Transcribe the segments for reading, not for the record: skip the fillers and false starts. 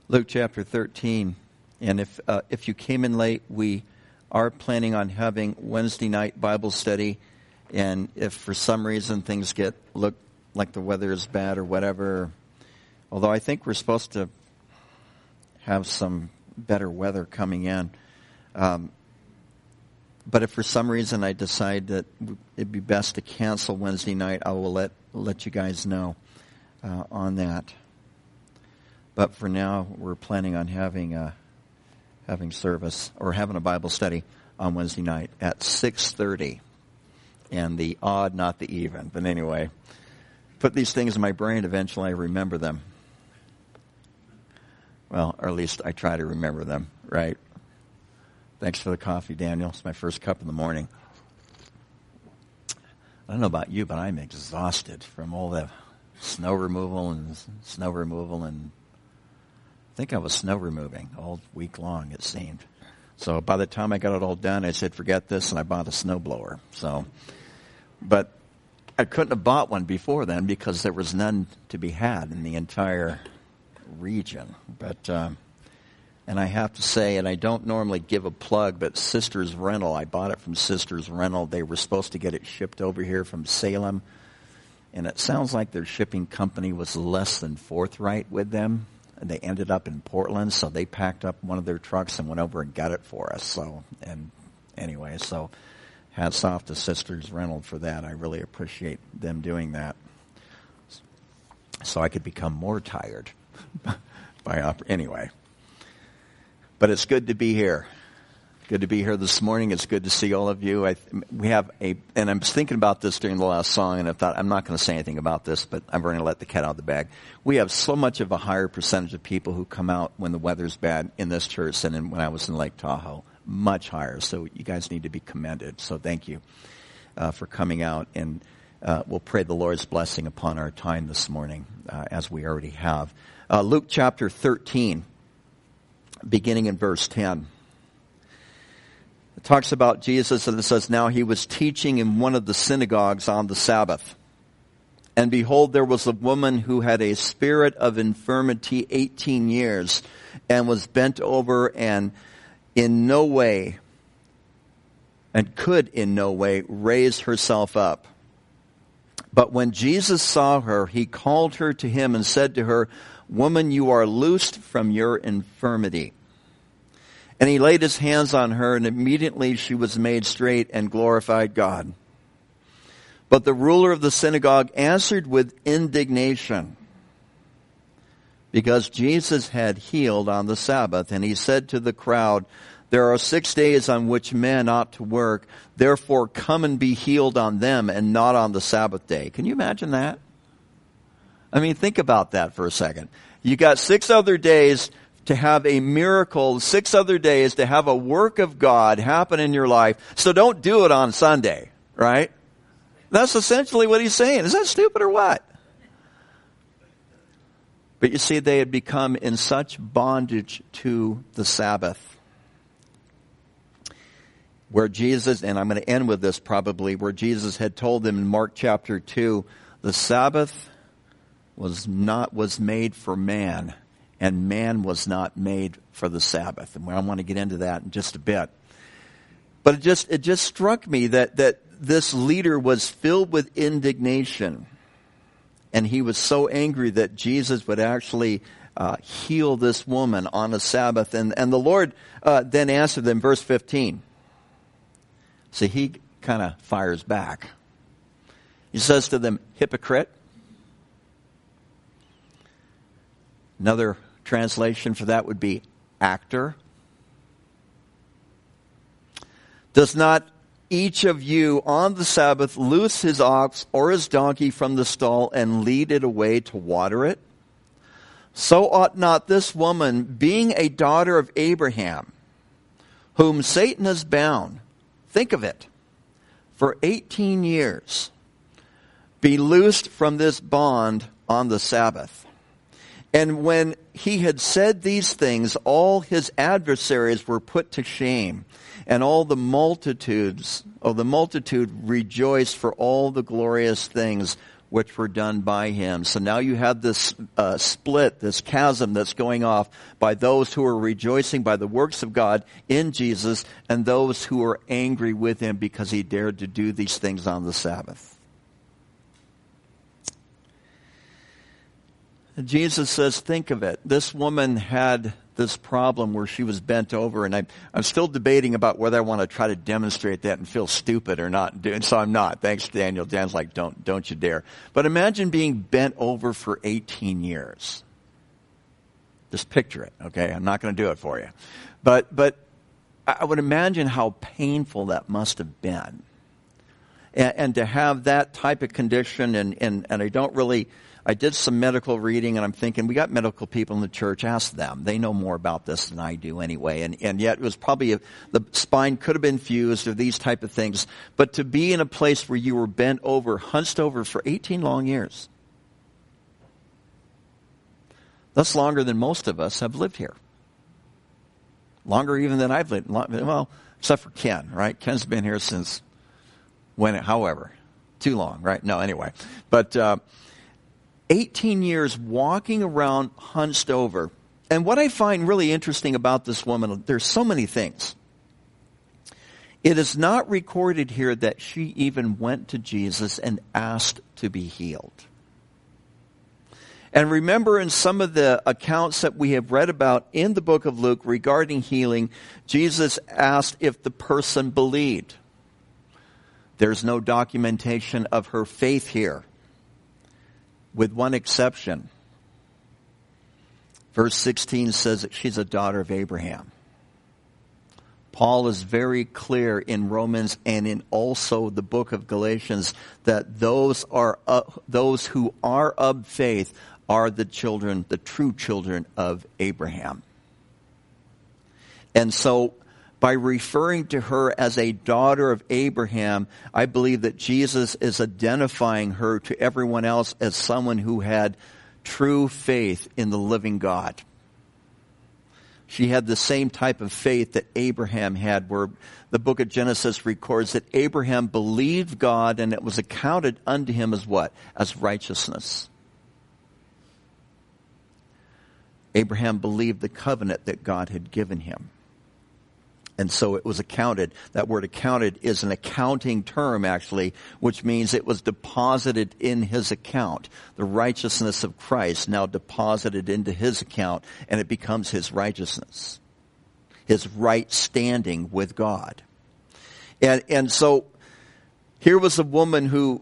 Luke chapter 13. And if you came in late, we are planning on having Wednesday night Bible study. And if for some reason things look like the weather is bad or whatever, although I think we're supposed to have some better weather coming in. But if for some reason I decide that it'd be best to cancel Wednesday night, I will let you guys know on that. But for now, we're planning on having service or having a Bible study on Wednesday night at 6:30. And the odd, not the even. But anyway, put these things in my brain. Eventually, I remember them. Well, or at least I try to remember them, right? Thanks for the coffee, Daniel. It's my first cup in the morning. I don't know about you, but I'm exhausted from all the snow removal and I think I was snow removing all week long, it seemed. So by the time I got it all done, I said, forget this, and I bought a snowblower. But I couldn't have bought one before then because there was none to be had in the entire region. But and I have to say, and I don't normally give a plug, but Sisters Rental, I bought it from Sisters Rental. They were supposed to get it shipped over here from Salem. And it sounds like their shipping company was less than forthright with them. And they ended up in Portland, so they packed up one of their trucks and went over and got it for us. So hats off to Sisters Rental for that. I really appreciate them doing that. So I could become more tired anyway. But it's good to be here. Good to be here this morning. It's good to see all of you. And I was thinking about this during the last song, and I thought, I'm not going to say anything about this, but I'm going to let the cat out of the bag. We have so much of a higher percentage of people who come out when the weather's bad in this church than when I was in Lake Tahoe. Much higher. So you guys need to be commended. So thank you for coming out. And we'll pray the Lord's blessing upon our time this morning, as we already have. Luke chapter 13, beginning in verse 10. It talks about Jesus, and it says, now he was teaching in one of the synagogues on the Sabbath. And behold, there was a woman who had a spirit of infirmity 18 years, and was bent over and could in no way raise herself up. But when Jesus saw her, he called her to him and said to her, woman, you are loosed from your infirmity. And he laid his hands on her, and immediately she was made straight and glorified God. But the ruler of the synagogue answered with indignation, because Jesus had healed on the Sabbath. And he said to the crowd, there are 6 days on which men ought to work. Therefore come and be healed on them and not on the Sabbath day. Can you imagine that? I mean, think about that for a second. You got 6 other days to have a miracle, 6 other days to have a work of God happen in your life. So don't do it on Sunday, right? That's essentially what he's saying. Is that stupid or what? But you see, they had become in such bondage to the Sabbath, where Jesus, and I'm going to end with this probably, where Jesus had told them in Mark chapter 2, the Sabbath was made for man, and man was not made for the Sabbath. And I want to get into that in just a bit. But it just struck me that this leader was filled with indignation. And he was so angry that Jesus would actually heal this woman on a Sabbath. And the Lord then answered them, verse 15. So he kind of fires back. He says to them, hypocrite. Another translation for that would be actor. Does not each of you on the Sabbath loose his ox or his donkey from the stall and lead it away to water it? So ought not this woman, being a daughter of Abraham, whom Satan has bound, think of it, for 18 years, be loosed from this bond on the Sabbath. And when he had said these things, all his adversaries were put to shame, and all the multitude rejoiced for all the glorious things which were done by him. So now you have this split, this chasm that's going off by those who are rejoicing by the works of God in Jesus and those who are angry with him because he dared to do these things on the Sabbath. Jesus says, think of it. This woman had this problem where she was bent over, and I'm still debating about whether I want to try to demonstrate that and feel stupid or not. And so I'm not. Thanks, Daniel. Dan's like, don't you dare. But imagine being bent over for 18 years. Just picture it, okay? I'm not going to do it for you. But I would imagine how painful that must have been. And to have that type of condition, and I did some medical reading, and I'm thinking, we got medical people in the church, ask them. They know more about this than I do anyway. And yet it was probably, the spine could have been fused or these type of things. But to be in a place where you were bent over, hunched over for 18 long years. That's longer than most of us have lived here. Longer even than I've lived. Well, except for Ken, right? Ken's been here since however. Too long, right? No, anyway. But 18 years walking around hunched over. And what I find really interesting about this woman, there's so many things. It is not recorded here that she even went to Jesus and asked to be healed. And remember, in some of the accounts that we have read about in the book of Luke regarding healing, Jesus asked if the person believed. There's no documentation of her faith here, with one exception. Verse 16 says that she's a daughter of Abraham. Paul is very clear in Romans and in also the book of Galatians that those who are of faith are the true children of Abraham. And so, by referring to her as a daughter of Abraham, I believe that Jesus is identifying her to everyone else as someone who had true faith in the living God. She had the same type of faith that Abraham had, where the book of Genesis records that Abraham believed God and it was accounted unto him as what? As righteousness. Abraham believed the covenant that God had given him. And so it was accounted. That word accounted is an accounting term, actually, which means it was deposited in his account. The righteousness of Christ now deposited into his account, and it becomes his righteousness, his right standing with God. And so here was a woman who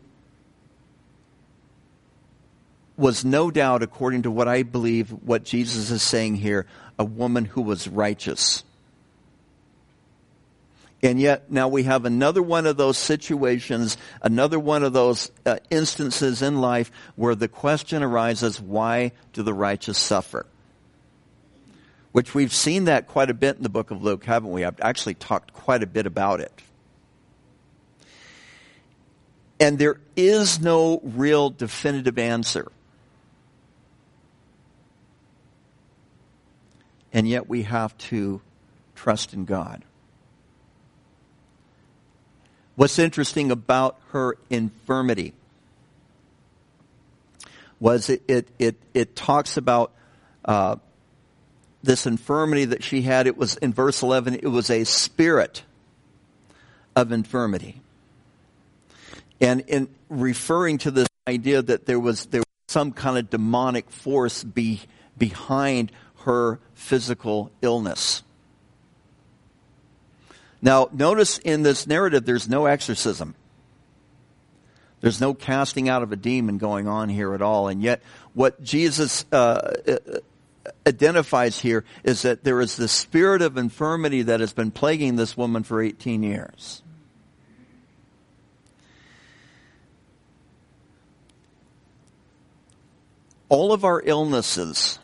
was no doubt, according to what I believe, what Jesus is saying here, a woman who was righteous. And yet now we have another one of those situations, another one of those instances in life where the question arises, why do the righteous suffer? Which we've seen that quite a bit in the book of Luke, haven't we? I've actually talked quite a bit about it. And there is no real definitive answer. And yet we have to trust in God. What's interesting about her infirmity was it talks about this infirmity that she had. It was in verse 11. It was a spirit of infirmity, and in referring to this idea that there was some kind of demonic force behind her physical illness. Now, notice in this narrative, there's no exorcism. There's no casting out of a demon going on here at all. And yet, what Jesus identifies here is that there is the spirit of infirmity that has been plaguing this woman for 18 years. All of our illnesses,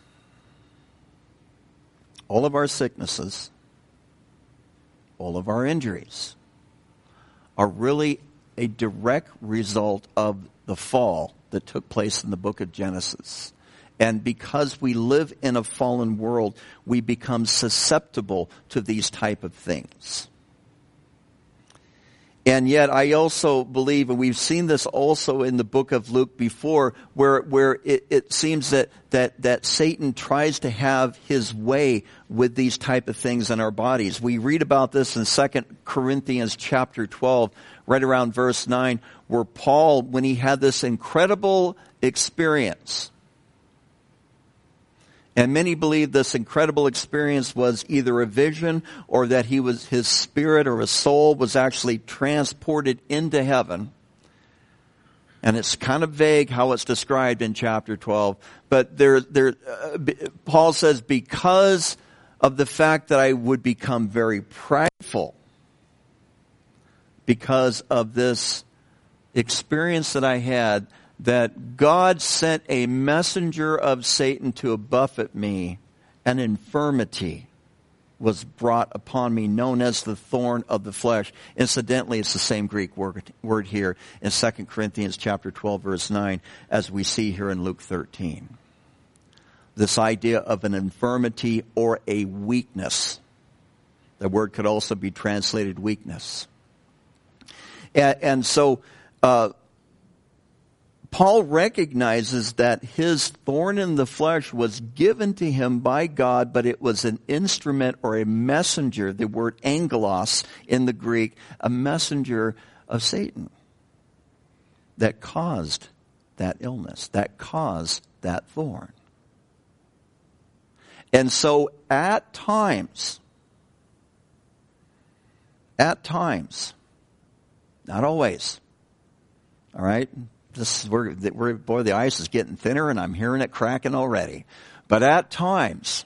all of our sicknesses, all of our injuries are really a direct result of the fall that took place in the book of Genesis. And because we live in a fallen world, we become susceptible to these type of things. And yet I also believe, and we've seen this also in the book of Luke before, where it seems that Satan tries to have his way with these type of things in our bodies. We read about this in 2 Corinthians chapter 12, right around verse 9, where Paul, when he had this incredible experience, and many believe this incredible experience was either a vision or that his spirit or his soul was actually transported into heaven. And it's kind of vague how it's described in chapter 12. But Paul says, because of the fact that I would become very prideful because of this experience that I had, that God sent a messenger of Satan to buffet me, an infirmity was brought upon me, known as the thorn of the flesh. Incidentally, it's the same Greek word here in 2 Corinthians chapter 12, verse 9, as we see here in Luke 13. This idea of an infirmity or a weakness. The word could also be translated weakness. And so, Paul recognizes that his thorn in the flesh was given to him by God, but it was an instrument or a messenger, the word angelos in the Greek, a messenger of Satan that caused that illness, that caused that thorn. And so at times, not always, all right? Boy, the ice is getting thinner and I'm hearing it cracking already. But at times,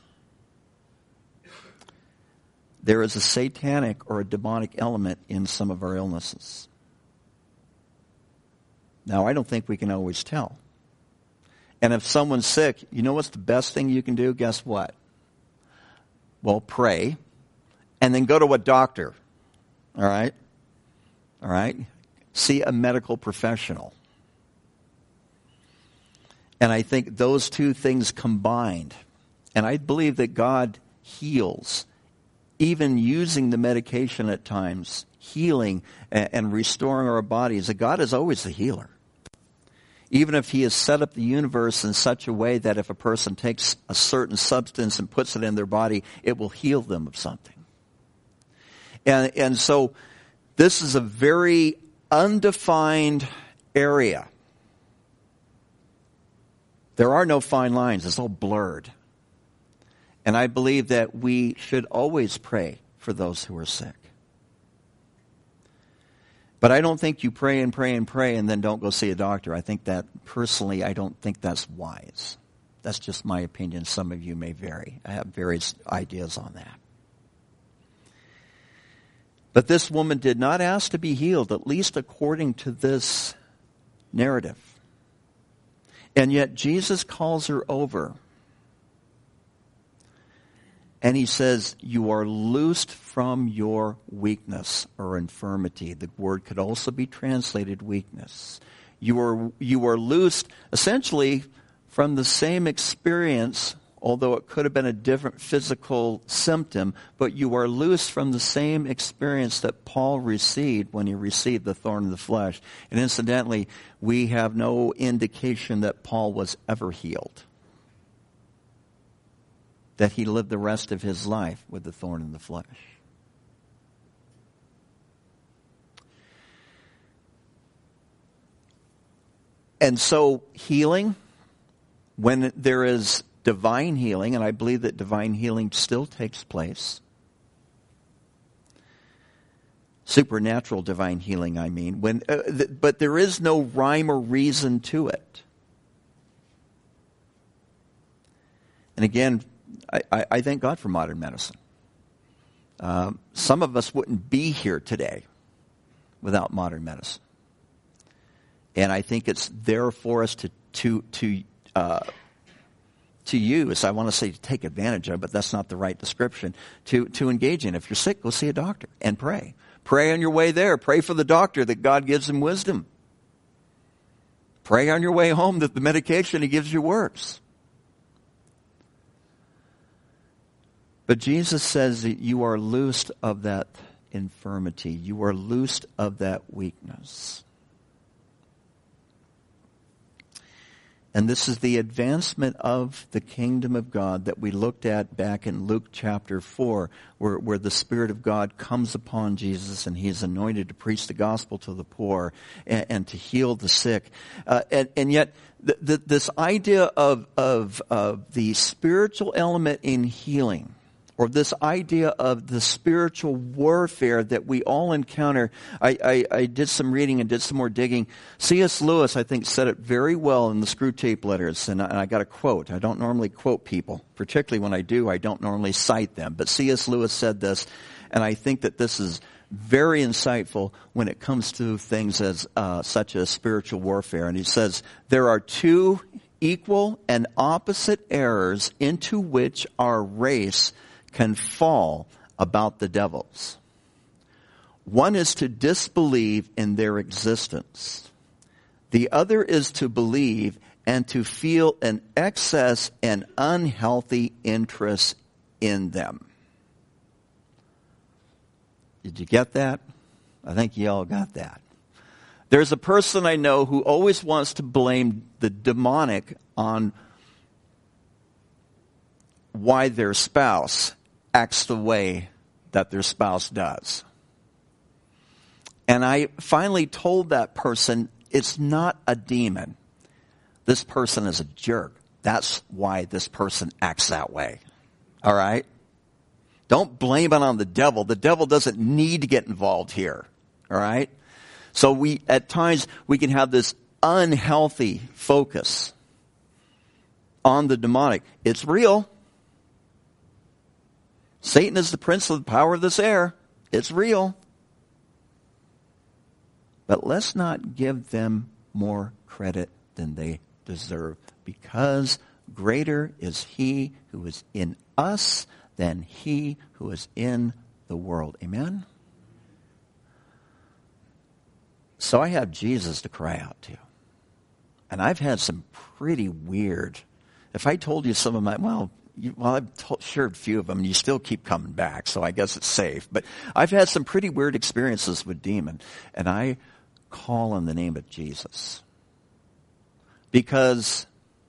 there is a satanic or a demonic element in some of our illnesses. Now, I don't think we can always tell. And if someone's sick, you know what's the best thing you can do? Guess what? Well, pray and then go to a doctor. All right? All right? See a medical professional. And I think those two things combined, and I believe that God heals, even using the medication at times, healing and restoring our bodies. That God is always the healer. Even if he has set up the universe in such a way that if a person takes a certain substance and puts it in their body, it will heal them of something. And so this is a very undefined area. There are no fine lines. It's all blurred. And I believe that we should always pray for those who are sick. But I don't think you pray and pray and pray and then don't go see a doctor. I think that, personally, I don't think that's wise. That's just my opinion. Some of you may vary. I have various ideas on that. But this woman did not ask to be healed, at least according to this narrative. And yet Jesus calls her over. And he says, you are loosed from your weakness or infirmity. The word could also be translated weakness. You are loosed essentially from the same experience, although it could have been a different physical symptom, but you are loosed from the same experience that Paul received when he received the thorn of the flesh. And incidentally, we have no indication that Paul was ever healed, that he lived the rest of his life with the thorn in the flesh. And so healing, when there is divine healing, and I believe that divine healing still takes place. Supernatural divine healing, I mean. But there is no rhyme or reason to it. And again, I thank God for modern medicine. Some of us wouldn't be here today without modern medicine. And I think it's there for us to use. I want to say to take advantage of, but that's not the right description. To engage in. If you're sick, go see a doctor and pray. Pray on your way there. Pray for the doctor that God gives him wisdom. Pray on your way home that the medication he gives you works. But Jesus says that you are loosed of that infirmity. You are loosed of that weakness. And this is the advancement of the kingdom of God that we looked at back in Luke chapter 4, where the Spirit of God comes upon Jesus and he is anointed to preach the gospel to the poor and to heal the sick. And yet, this idea of the spiritual element in healing, or this idea of the spiritual warfare that we all encounter. I did some reading and did some more digging. C.S. Lewis, I think, said it very well in the Screw Tape Letters, and I got a quote. I don't normally quote people. Particularly when I do, I don't normally cite them. But C.S. Lewis said this, and I think that this is very insightful when it comes to things as such as spiritual warfare. And he says, there are two equal and opposite errors into which our race can fall about the devils. One is to disbelieve in their existence. The other is to believe and to feel an excess and unhealthy interest in them. Did you get that? I think you all got that. There's a person I know who always wants to blame the demonic on why their spouse acts the way that their spouse does. And I finally told that person, it's not a demon. This person is a jerk. That's why this person acts that way. All right? Don't blame it on the devil. The devil doesn't need to get involved here. All right? So at times, we can have this unhealthy focus on the demonic. It's real. Satan is the prince of the power of this air. It's real. But let's not give them more credit than they deserve, because greater is he who is in us than he who is in the world. Amen? So I have Jesus to cry out to. And I've had some pretty weird, if I told you some of my, I've shared a few of them, and you still keep coming back, so I guess it's safe. But I've had some pretty weird experiences with demon, and I call on the name of Jesus. Because,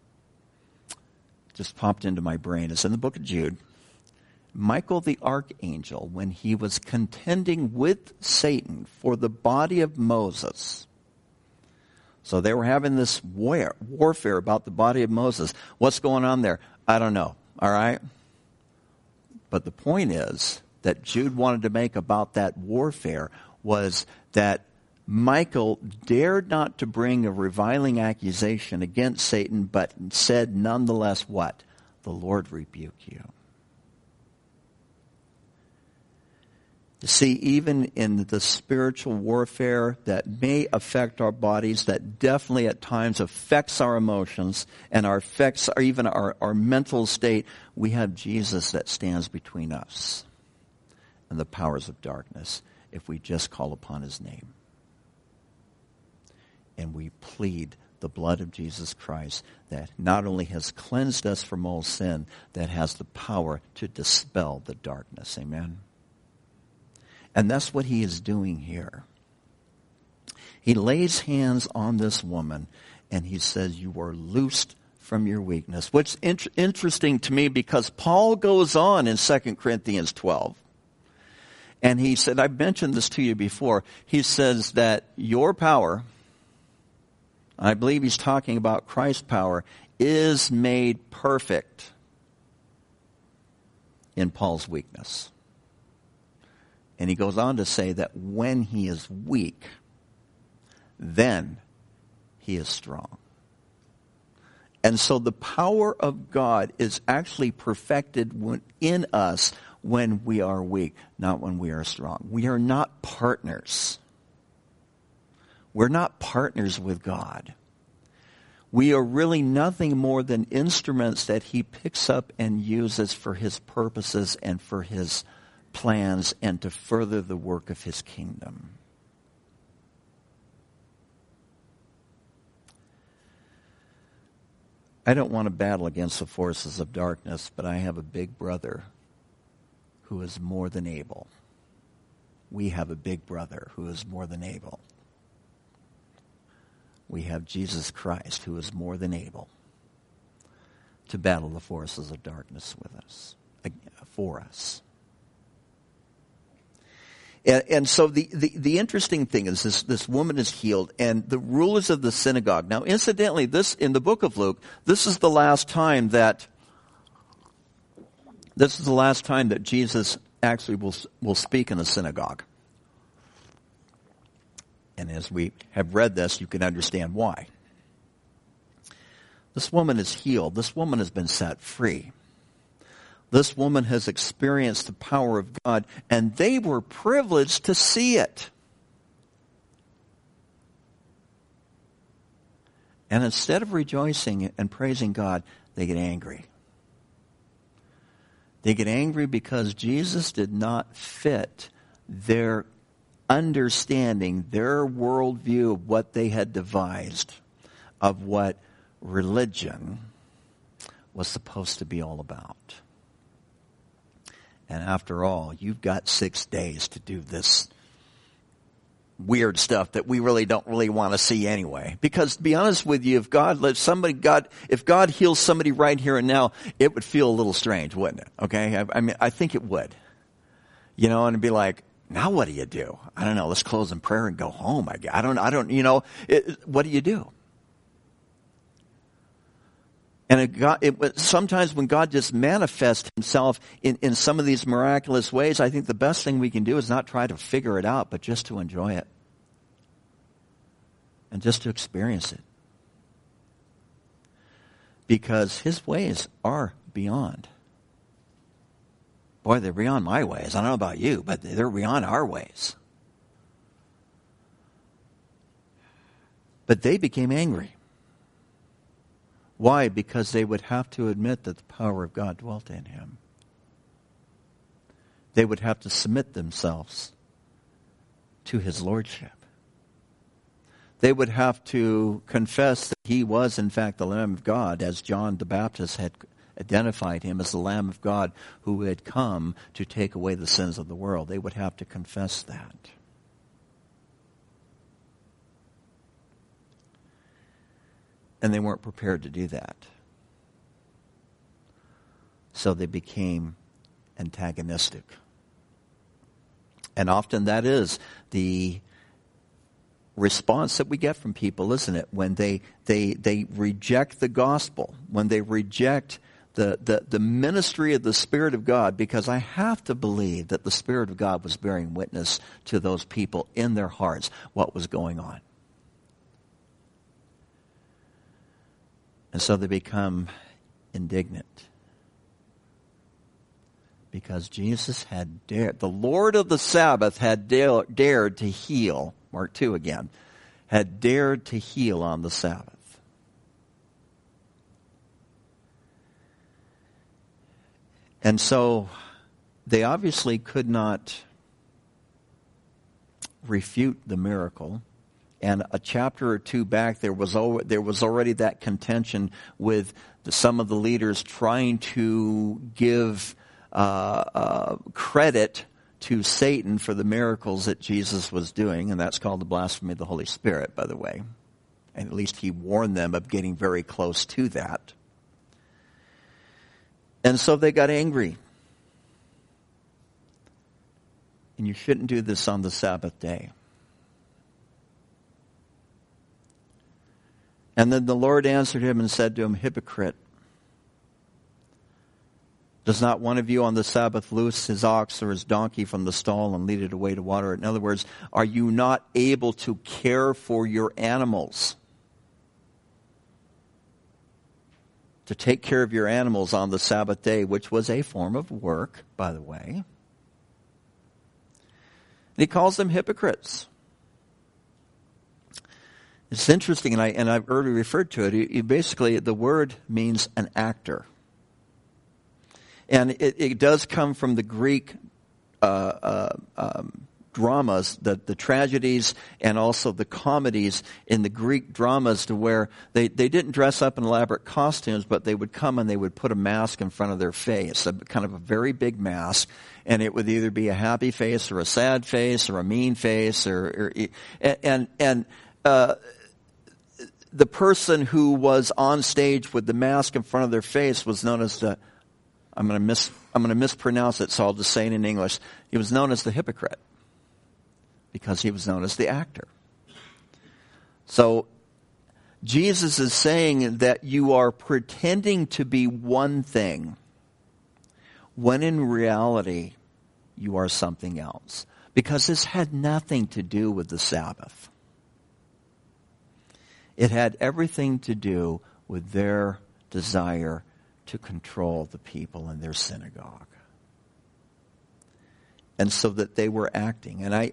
just popped into my brain, it's in the book of Jude. Michael the archangel, when he was contending with Satan for the body of Moses. So they were having this warfare about the body of Moses. What's going on there? I don't know. All right? But the point is that Jude wanted to make about that warfare was that Michael dared not to bring a reviling accusation against Satan, but said nonetheless what? The Lord rebuke you. You see, even in the spiritual warfare that may affect our bodies, that definitely at times affects our emotions and affects even our mental state, we have Jesus that stands between us and the powers of darkness if we just call upon his name. And we plead the blood of Jesus Christ that not only has cleansed us from all sin, that has the power to dispel the darkness. Amen? And that's what he is doing here. He lays hands on this woman and he says, you are loosed from your weakness. What's interesting to me, because Paul goes on in 2 Corinthians 12. And he said, I've mentioned this to you before. He says that your power, I believe he's talking about Christ's power, is made perfect in Paul's weakness. And he goes on to say that when he is weak, then he is strong. And so the power of God is actually perfected in us when we are weak, not when we are strong. We are not partners. We're not partners with God. We are really nothing more than instruments that he picks up and uses for his purposes and for his plans and to further the work of his kingdom. I don't want to battle against the forces of darkness, but I have a big brother who is more than able. we have a big brother who is more than able. We have Jesus Christ who is more than able to battle the forces of darkness with us, for us. And so the interesting thing is this woman is healed, and the rulers of the synagogue. Now, incidentally, this in the book of Luke, this is the last time that Jesus actually will speak in a synagogue. And as we have read this, you can understand why. This woman is healed. This woman has been set free. This woman has experienced the power of God, and they were privileged to see it. And instead of rejoicing and praising God, they get angry. They get angry because Jesus did not fit their understanding, their worldview of what they had devised, of what religion was supposed to be all about. And after all, you've got 6 days to do this weird stuff that we really don't want to see anyway. Because to be honest with you, if God heals somebody right here and now, it would feel a little strange, wouldn't it? Okay? I mean, I think it would. And it'd be like, now what do you do? I don't know. Let's close in prayer and go home. What do you do? And sometimes when God just manifests himself in some of these miraculous ways, I think the best thing we can do is not try to figure it out, but just to enjoy it. And just to experience it. Because his ways are beyond. Boy, they're beyond my ways. I don't know about you, but they're beyond our ways. But they became angry. Why? Because they would have to admit that the power of God dwelt in him. They would have to submit themselves to his lordship. They would have to confess that he was in fact the Lamb of God, as John the Baptist had identified him as the Lamb of God who had come to take away the sins of the world. They would have to confess that. And they weren't prepared to do that. So they became antagonistic. And often that is the response that we get from people, isn't it? When they reject the gospel, when they reject the ministry of the Spirit of God, because I have to believe that the Spirit of God was bearing witness to those people in their hearts what was going on. And so they become indignant. Because Jesus had dared, the Lord of the Sabbath had dared to heal, Mark 2 again, had dared to heal on the Sabbath. And so they obviously could not refute the miracle. And a chapter or two back, there was already that contention with some of the leaders trying to give credit to Satan for the miracles that Jesus was doing, and that's called the blasphemy of the Holy Spirit, by the way. And at least he warned them of getting very close to that. And so they got angry. And you shouldn't do this on the Sabbath day. And then the Lord answered him and said to him, "Hypocrite, does not one of you on the Sabbath loose his ox or his donkey from the stall and lead it away to water it?" In other words, are you not able to care for your animals? To take care of your animals on the Sabbath day, which was a form of work, by the way. And he calls them hypocrites. It's interesting, and I've already referred to it. Basically, the word means an actor. And it does come from the Greek dramas, the tragedies and also the comedies in the Greek dramas, to where they didn't dress up in elaborate costumes, but they would come and they would put a mask in front of their face, a kind of a very big mask, and it would either be a happy face or a sad face or a mean face, the person who was on stage with the mask in front of their face was known as I'm going to mispronounce it, so I'll just say it in English. He was known as the hypocrite, because he was known as the actor. So Jesus is saying that you are pretending to be one thing, when in reality you are something else. Because this had nothing to do with the Sabbath. It had everything to do with their desire to control the people in their synagogue. And so that they were acting. And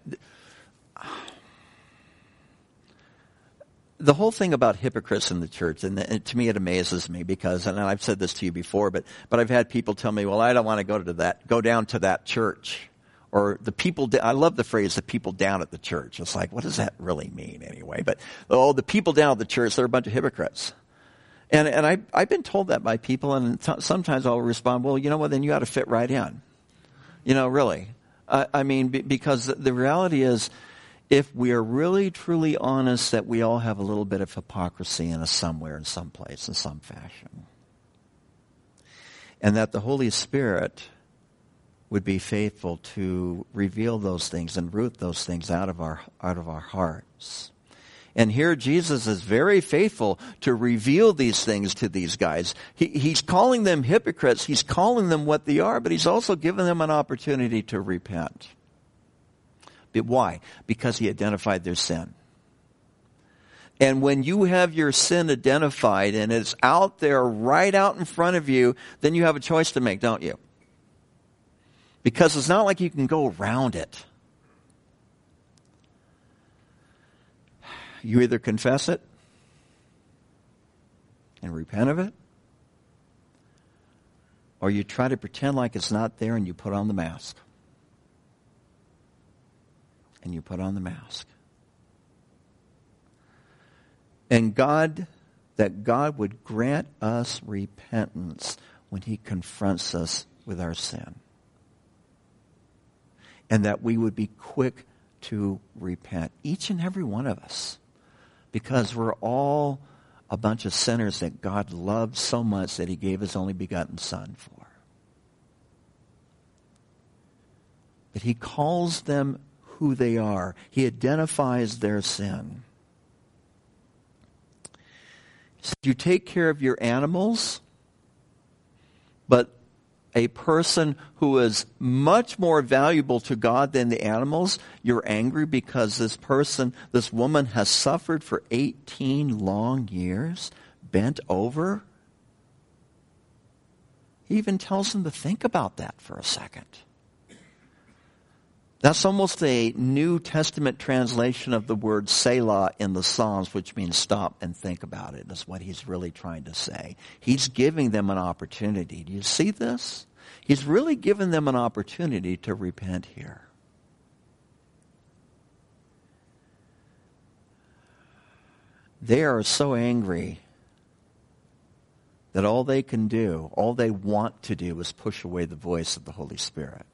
the whole thing about hypocrites in the church, and to me it amazes me, because, and I've said this to you before, but I've had people tell me, well, I don't want to go down to that church. Or the people, I love the phrase, the people down at the church. It's like, what does that really mean anyway? But, the people down at the church, they're a bunch of hypocrites. And I've been told that by people, and sometimes I'll respond, well, you know what, then you ought to fit right in. Really. Because the reality is, if we are really, truly honest, that we all have a little bit of hypocrisy in us somewhere, in some place, in some fashion. And that the Holy Spirit would be faithful to reveal those things and root those things out of our hearts. And here Jesus is very faithful to reveal these things to these guys. He's calling them hypocrites. He's calling them what they are, but he's also giving them an opportunity to repent. But why? Because he identified their sin. And when you have your sin identified and it's out there, right out in front of you, then you have a choice to make, don't you? Because it's not like you can go around it. You either confess it and repent of it, or you try to pretend like it's not there and you put on the mask. And you put on the mask. And God would grant us repentance when he confronts us with our sin. And that we would be quick to repent, each and every one of us. Because we're all a bunch of sinners that God loved so much that he gave his only begotten Son for. But he calls them who they are. He identifies their sin. He said, you take care of your animals, but a person who is much more valuable to God than the animals, you're angry because this woman has suffered for 18 long years, bent over. He even tells them to think about that for a second. That's almost a New Testament translation of the word Selah in the Psalms, which means stop and think about it, is what he's really trying to say. He's giving them an opportunity. Do you see this? He's really given them an opportunity to repent here. They are so angry that all they can do, all they want to do, is push away the voice of the Holy Spirit.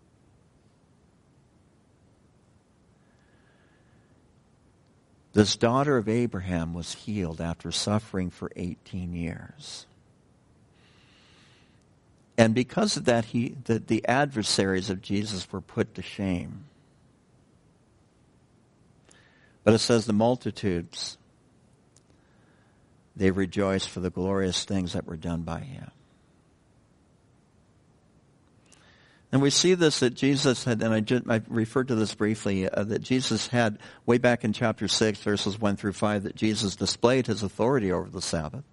This daughter of Abraham was healed after suffering for 18 years. And because of that, the adversaries of Jesus were put to shame. But it says the multitudes, they rejoiced for the glorious things that were done by him. And we see this that Jesus had, and I referred to this briefly, that Jesus had, way back in chapter 6, verses 1 through 5, that Jesus displayed his authority over the Sabbath.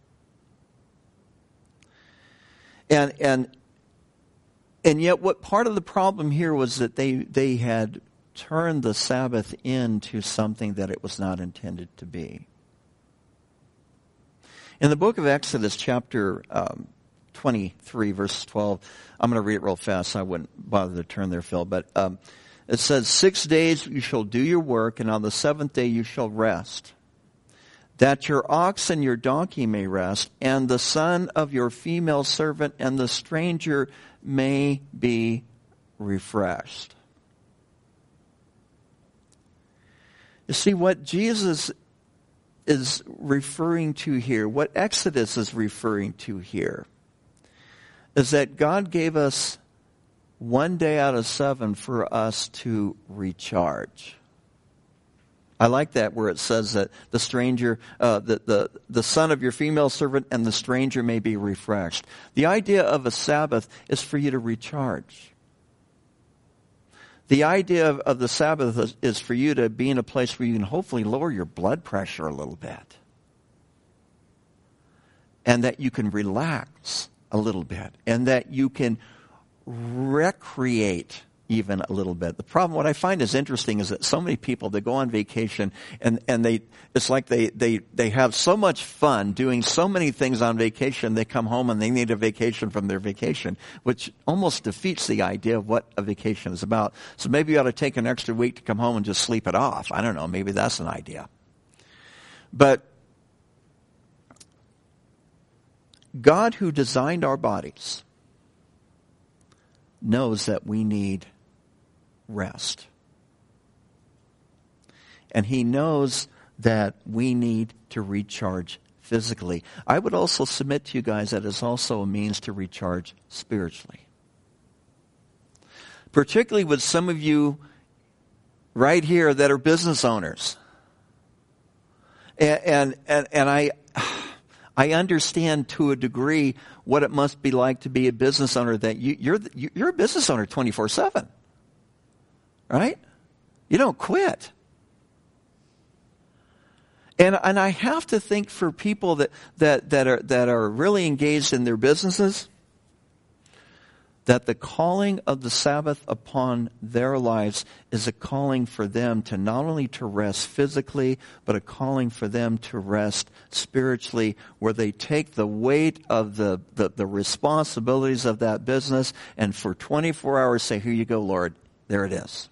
And yet what part of the problem here was that they had turned the Sabbath into something that it was not intended to be. In the book of Exodus, chapter 23, verse 12, I'm going to read it real fast, so I wouldn't bother to turn there, Phil. But It says, 6 days you shall do your work, and on the seventh day you shall rest. That your ox and your donkey may rest, and the son of your female servant and the stranger may be refreshed. You see, what Jesus is referring to here, what Exodus is referring to here, is that God gave us 1 day out of 7 for us to recharge. I like that where it says that the stranger, the son of your female servant and the stranger may be refreshed. The idea of a Sabbath is for you to recharge. The idea of the Sabbath is for you to be in a place where you can hopefully lower your blood pressure a little bit. And that you can relax a little bit. And that you can recreate even a little bit. The problem, what I find is interesting, is that so many people, they go on vacation and it's like they have so much fun doing so many things on vacation, they come home and they need a vacation from their vacation, which almost defeats the idea of what a vacation is about. So maybe you ought to take an extra week to come home and just sleep it off. I don't know, maybe that's an idea. But God, who designed our bodies, knows that we need rest. And He knows that we need to recharge physically. I would also submit to you guys that it's also a means to recharge spiritually. Particularly with some of you right here that are business owners. And I understand to a degree what it must be like to be a business owner, that you're a business owner 24/7. Right? You don't quit. And I have to think for people that are really engaged in their businesses, that the calling of the Sabbath upon their lives is a calling for them to not only to rest physically, but a calling for them to rest spiritually, where they take the weight of the responsibilities of that business and for 24 hours say, here you go, Lord, there it is.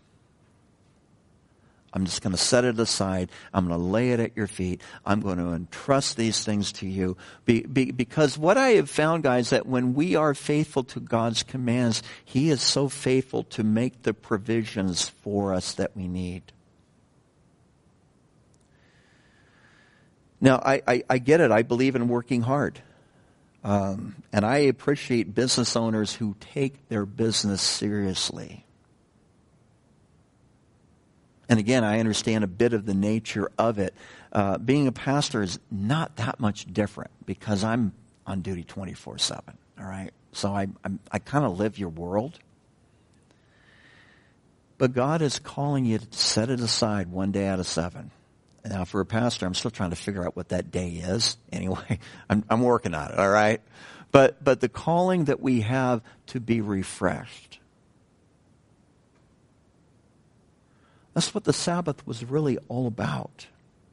I'm just going to set it aside. I'm going to lay it at your feet. I'm going to entrust these things to you. Because what I have found, guys, that when we are faithful to God's commands, He is so faithful to make the provisions for us that we need. Now, I get it. I believe in working hard. And I appreciate business owners who take their business seriously. And again, I understand a bit of the nature of it. Being a pastor is not that much different because I'm on duty 24/7. All right, so I kind of live your world. But God is calling you to set it aside 1 day out of 7. Now, for a pastor, I'm still trying to figure out what that day is. Anyway, I'm working on it. All right, but the calling that we have to be refreshed. That's what the Sabbath was really all about.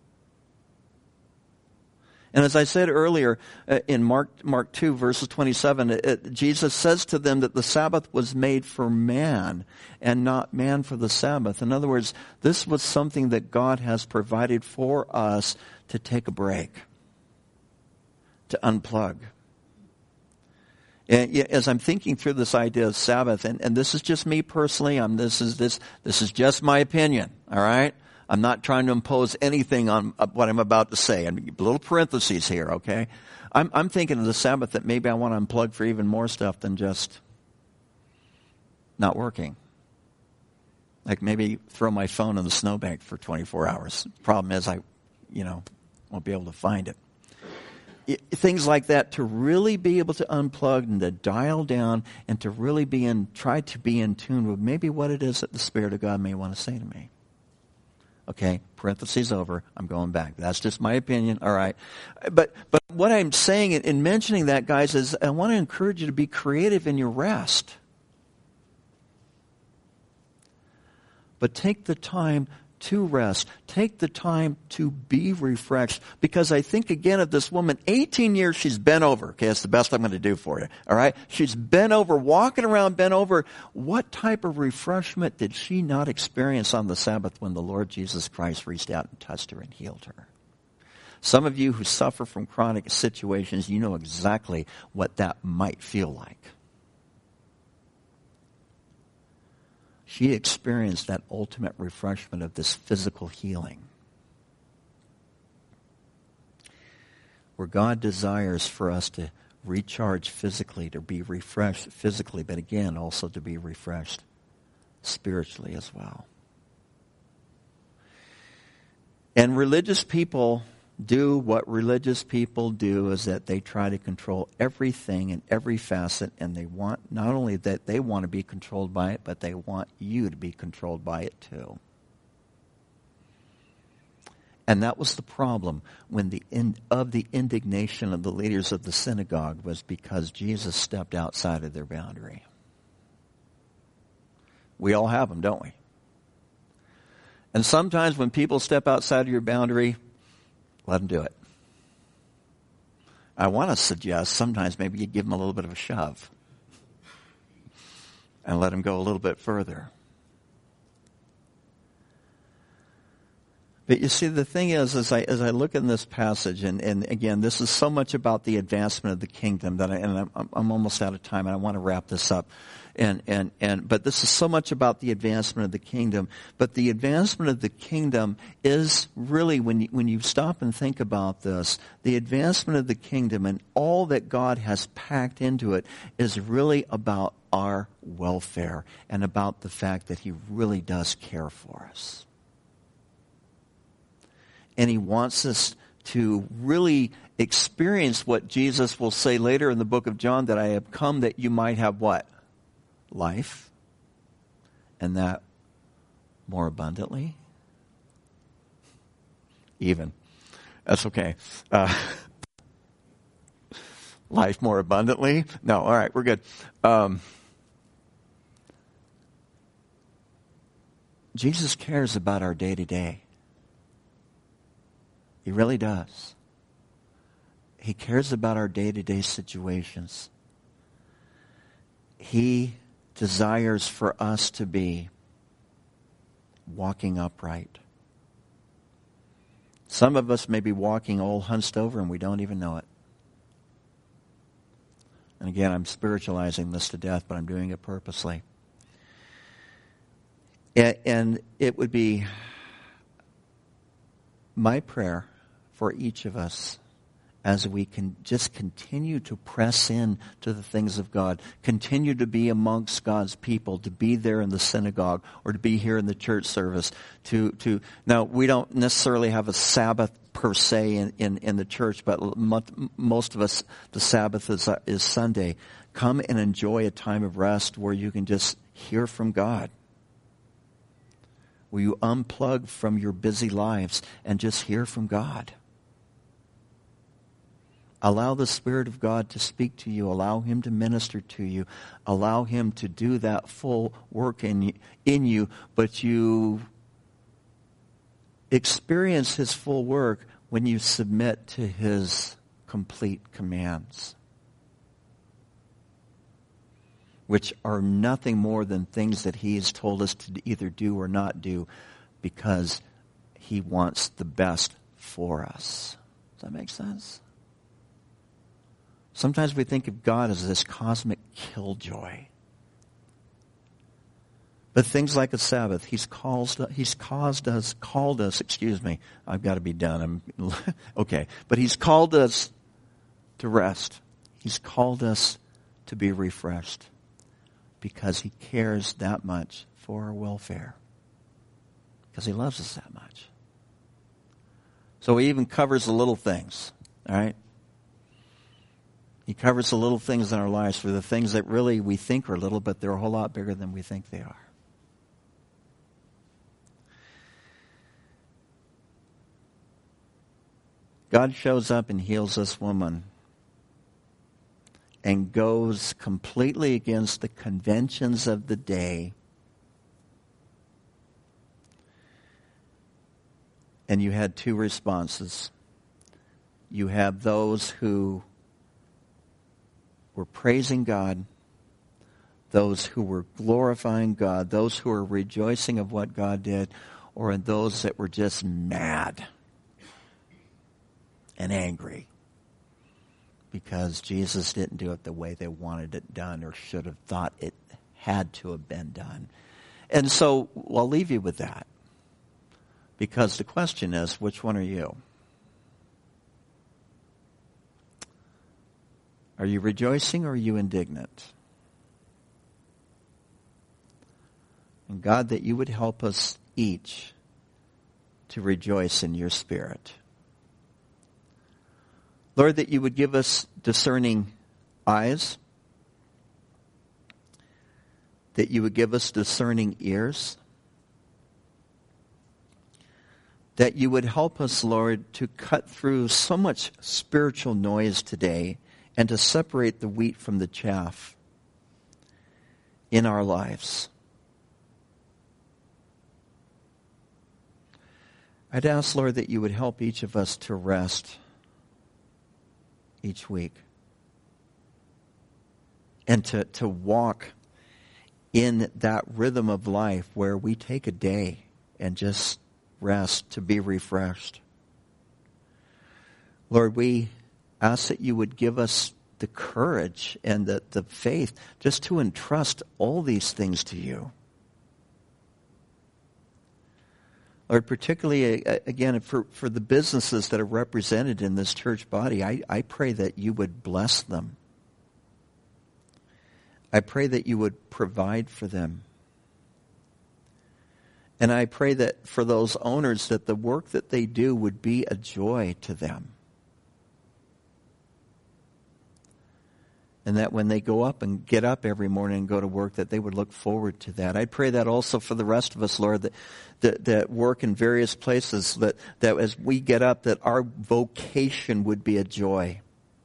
And as I said earlier, in Mark 2, verses 27, Jesus says to them that the Sabbath was made for man and not man for the Sabbath. In other words, this was something that God has provided for us to take a break, to unplug. And as I'm thinking through this idea of Sabbath, and this is just me personally, this is just my opinion, all right? I'm not trying to impose anything on what I'm about to say. And little parentheses here, okay? I'm thinking of the Sabbath that maybe I want to unplug for even more stuff than just not working. Like maybe throw my phone in the snowbank for 24 hours. Problem is I won't be able to find it. Things like that, to really be able to unplug and to dial down and to really try to be in tune with maybe what it is that the Spirit of God may want to say to me. Okay, parentheses over, I'm going back. That's just my opinion, all right. But what I'm saying in mentioning that, guys, is I want to encourage you to be creative in your rest. But take the time to rest. Take the time to be refreshed. Because I think again of this woman, 18 years she's bent over. Okay, that's the best I'm going to do for you. All right? She's bent over, walking around bent over. What type of refreshment did she not experience on the Sabbath when the Lord Jesus Christ reached out and touched her and healed her? Some of you who suffer from chronic situations, you know exactly what that might feel like. She experienced that ultimate refreshment of this physical healing. Where God desires for us to recharge physically, to be refreshed physically, but again, also to be refreshed spiritually as well. And religious people do what religious people do, is that they try to control everything in every facet, and they want, not only that they want to be controlled by it, but they want you to be controlled by it too. And that was the problem when the indignation of the leaders of the synagogue was because Jesus stepped outside of their boundary. We all have them, don't we? And sometimes when people step outside of your boundary, let them do it. I want to suggest sometimes maybe you give them a little bit of a shove and let them go a little bit further. But you see, the thing is, as I look in this passage, and again, this is so much about the advancement of the kingdom that I'm almost out of time, and I want to wrap this up. But this is so much about the advancement of the kingdom. But the advancement of the kingdom is really, when you stop and think about this, the advancement of the kingdom and all that God has packed into it is really about our welfare and about the fact that He really does care for us. And He wants us to really experience what Jesus will say later in the book of John, that I have come that you might have what? Life. And that more abundantly. Even. That's okay. Life more abundantly? No, all right, we're good. Jesus cares about our day-to-day. He really does. He cares about our day-to-day situations. He desires for us to be walking upright. Some of us may be walking all hunched over and we don't even know it. And again, I'm spiritualizing this to death, but I'm doing it purposely. And it would be my prayer for each of us as we can just continue to press in to the things of God, continue to be amongst God's people, to be there in the synagogue or to be here in the church service. Now, we don't necessarily have a Sabbath per se in the church, but most of us, the Sabbath is Sunday. Come and enjoy a time of rest where you can just hear from God. Will you unplug from your busy lives and just hear from God? Allow the Spirit of God to speak to you. Allow Him to minister to you. Allow Him to do that full work in you. But you experience His full work when you submit to His complete commands, which are nothing more than things that He has told us to either do or not do because He wants the best for us. Does that make sense? Sometimes we think of God as this cosmic killjoy. But things like a Sabbath, He's called us, I've got to be done. Okay. But He's called us to rest. He's called us to be refreshed because He cares that much for our welfare. Because He loves us that much. So He even covers the little things, all right? He covers the little things in our lives for the things that really we think are little, but they're a whole lot bigger than we think they are. God shows up and heals this woman and goes completely against the conventions of the day And you had two responses. You have those who were praising God, those who were glorifying God, those who were rejoicing of what God did, or those that were just mad and angry because Jesus didn't do it the way they wanted it done or should have thought it had to have been done. And so I'll leave you with that, because the question is, which one are you? Are you rejoicing or are you indignant? And God, that you would help us each to rejoice in your Spirit. Lord, that you would give us discerning eyes, that you would give us discerning ears, that you would help us, Lord, to cut through so much spiritual noise today and to separate the wheat from the chaff in our lives. I'd ask, Lord, that you would help each of us to rest each week and to walk in that rhythm of life where we take a day and just rest to be refreshed. Lord, we ask that you would give us the courage and the faith just to entrust all these things to you. Lord, particularly, again, for the businesses that are represented in this church body, I pray that you would bless them. I pray that you would provide for them. And I pray that for those owners, that the work that they do would be a joy to them. And that when they go up and get up every morning and go to work, that they would look forward to that. I pray that also for the rest of us, Lord, that work in various places, that as we get up, that our vocation would be a joy.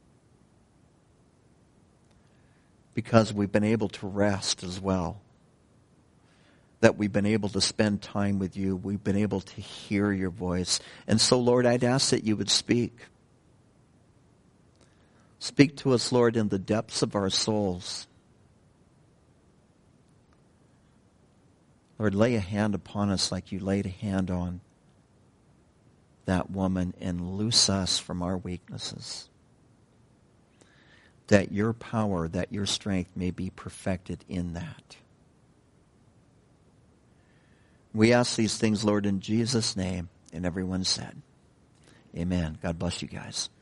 Because we've been able to rest as well. That we've been able to spend time with you. We've been able to hear your voice. And so, Lord, I'd ask that you would speak. Speak to us, Lord, in the depths of our souls. Lord, lay a hand upon us like you laid a hand on that woman and loose us from our weaknesses. That your power, that your strength may be perfected in that. We ask these things, Lord, in Jesus' name. And everyone said, amen. God bless you guys.